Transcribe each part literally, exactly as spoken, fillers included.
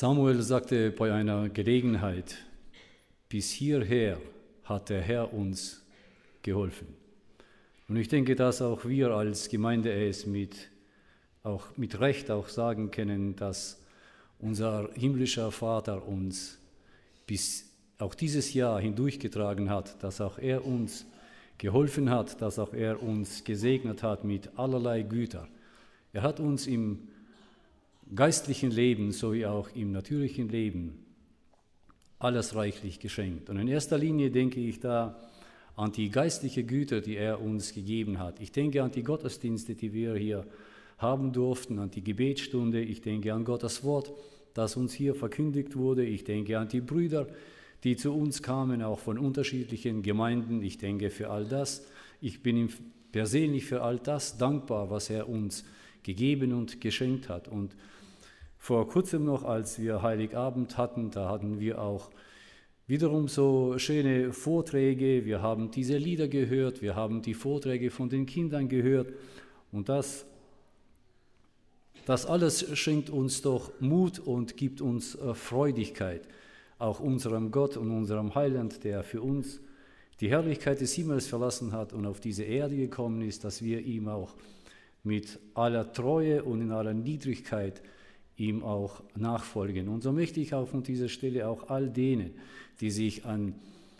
Samuel sagte bei einer Gelegenheit, bis hierher hat der Herr uns geholfen. Und ich denke, dass auch wir als Gemeinde es mit, auch mit Recht auch sagen können, dass unser himmlischer Vater uns bis auch dieses Jahr hindurchgetragen hat, dass auch er uns geholfen hat, dass auch er uns gesegnet hat mit allerlei Güter. Er hat uns im geistlichen Leben sowie auch im natürlichen Leben alles reichlich geschenkt. Und in erster Linie denke ich da an die geistliche Güter, die er uns gegeben hat. Ich denke an die Gottesdienste, die wir hier haben durften, an die Gebetsstunde. Ich denke an Gottes Wort, das uns hier verkündigt wurde. Ich denke an die Brüder, die zu uns kamen, auch von unterschiedlichen Gemeinden. Ich denke für all das. Ich bin ihm persönlich für all das dankbar, was er uns gegeben und geschenkt hat. Und vor kurzem noch, als wir Heiligabend hatten, da hatten wir auch wiederum so schöne Vorträge. Wir haben diese Lieder gehört, wir haben die Vorträge von den Kindern gehört. Und das, das alles schenkt uns doch Mut und gibt uns Freudigkeit, auch unserem Gott und unserem Heiland, der für uns die Herrlichkeit des Himmels verlassen hat und auf diese Erde gekommen ist, dass wir ihm auch mit aller Treue und in aller Niedrigkeit ihm auch nachfolgen. Und so möchte ich auch von dieser Stelle auch all denen, die sich an,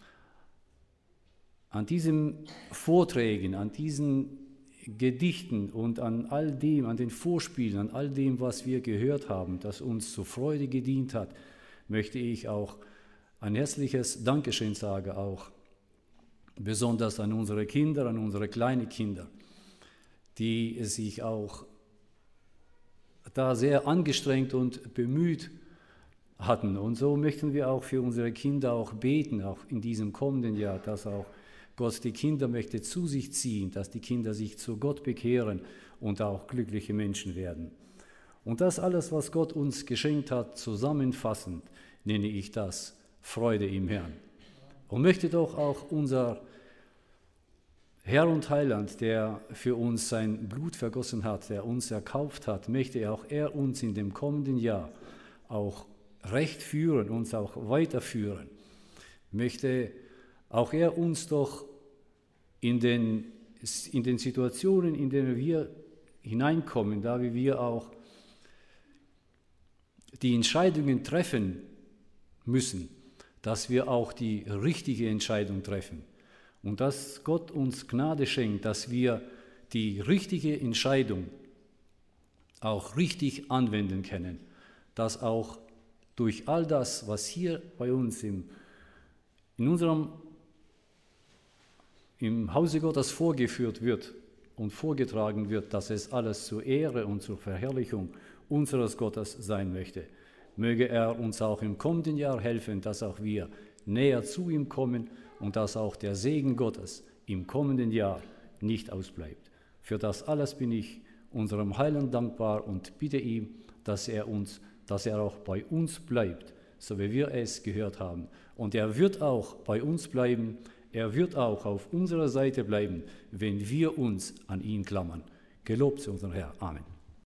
an diesen Vorträgen, an diesen Gedichten und an all dem, an den Vorspielen, an all dem, was wir gehört haben, das uns zur Freude gedient hat, möchte ich auch ein herzliches Dankeschön sagen, auch besonders an unsere Kinder, an unsere kleinen Kinder, die sich auch da sehr angestrengt und bemüht hatten. Und so möchten wir auch für unsere Kinder auch beten, auch in diesem kommenden Jahr, dass auch Gott die Kinder möchte zu sich ziehen, dass die Kinder sich zu Gott bekehren und auch glückliche Menschen werden. Und das alles, was Gott uns geschenkt hat, zusammenfassend nenne ich das Freude im Herrn. Und möchte doch auch unser Herr und Heiland, der für uns sein Blut vergossen hat, der uns erkauft hat, möchte auch er uns in dem kommenden Jahr auch recht führen, uns auch weiterführen. Möchte auch er uns doch in den, in den Situationen, in denen wir hineinkommen, da wie wir auch die Entscheidungen treffen müssen, dass wir auch die richtige Entscheidung treffen. Und dass Gott uns Gnade schenkt, dass wir die richtige Entscheidung auch richtig anwenden können. Dass auch durch all das, was hier bei uns im, in unserem im Hause Gottes vorgeführt wird und vorgetragen wird, dass es alles zur Ehre und zur Verherrlichung unseres Gottes sein möchte. Möge er uns auch im kommenden Jahr helfen, dass auch wir näher zu ihm kommen und dass auch der Segen Gottes im kommenden Jahr nicht ausbleibt. Für das alles bin ich unserem Heiland dankbar und bitte ihm, dass er uns, dass er auch bei uns bleibt, so wie wir es gehört haben. Und er wird auch bei uns bleiben, er wird auch auf unserer Seite bleiben, wenn wir uns an ihn klammern. Gelobt sei unser Herr. Amen.